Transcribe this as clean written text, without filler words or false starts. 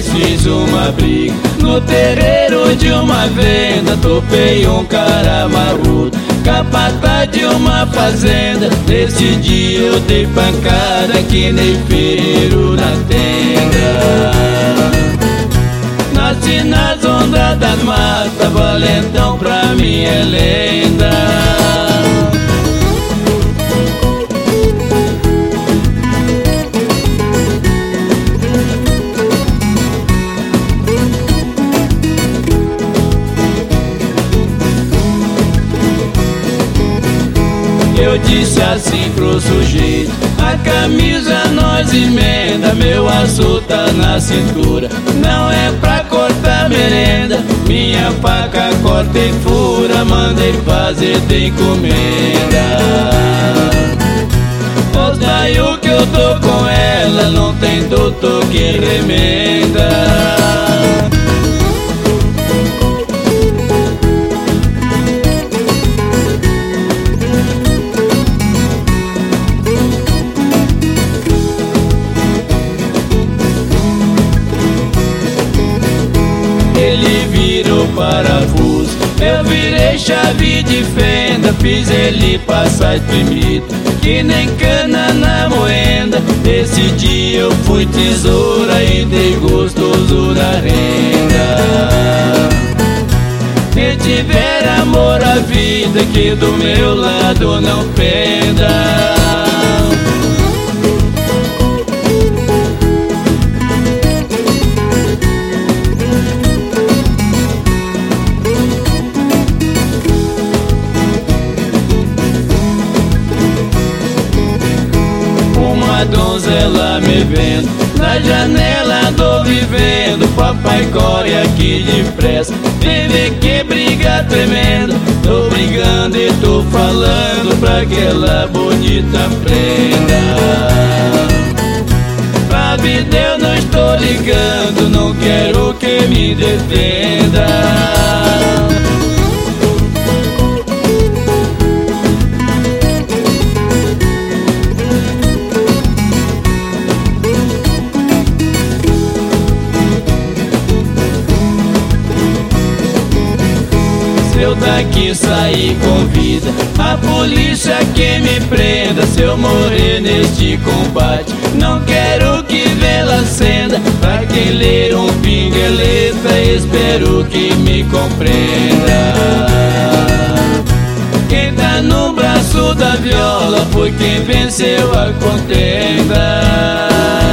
vez fiz uma briga no terreiro de uma venda. Topei um cara marrudo, capataz de uma fazenda. Nesse dia eu dei pancada que nem ferreiro na tenda. Nasci nas ondas das matas, valentão pra mim é lenda. Eu disse assim pro sujeito: a camisa nós emenda, meu aço tá na cintura, não é pra cortar merenda. Minha faca corta e fura, mandei fazer de encomenda. Pois daí o que eu tô com ela, não tem doutor que remenda. Ele virou parafuso, eu virei chave de fenda. Fiz ele passar espremido, que nem cana na moenda. Esse dia eu fui tesoura e dei gostoso na renda. Se tiver amor à vida, que do meu lado não penda. Donzela me vendo na janela, tô vivendo. Papai corre aqui depressa, vive que briga tremenda. Tô brigando e tô falando pra aquela bonita prenda. Pra vida eu não estou ligando, não quero que me defenda. Se eu daqui sair com vida, a polícia que me prenda. Se eu morrer neste combate, não quero que vela acenda. Pra quem ler um pingueleta, espero que me compreenda. Quem tá no braço da viola foi quem venceu a contenda.